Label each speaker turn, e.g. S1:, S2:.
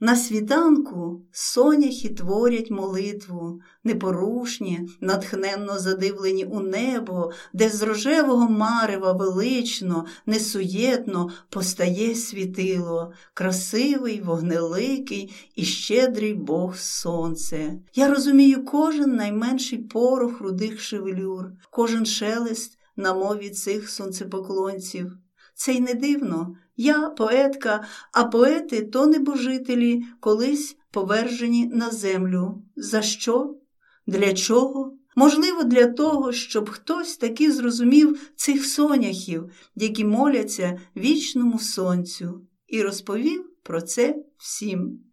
S1: На світанку соняхи творять молитву, непорушні, натхненно задивлені у небо, де з рожевого марева велично, несуєтно постає світило, красивий, вогнеликий і щедрий Бог сонце. Я розумію кожен найменший порох рудих шевелюр, кожен шелест на мові цих сонцепоклонців. Це й не дивно. Я поетка, а поети – то небожителі, колись повержені на землю. За що? Для чого? Можливо, для того, щоб хтось таки зрозумів цих соняхів, які моляться вічному сонцю, і розповів про це всім.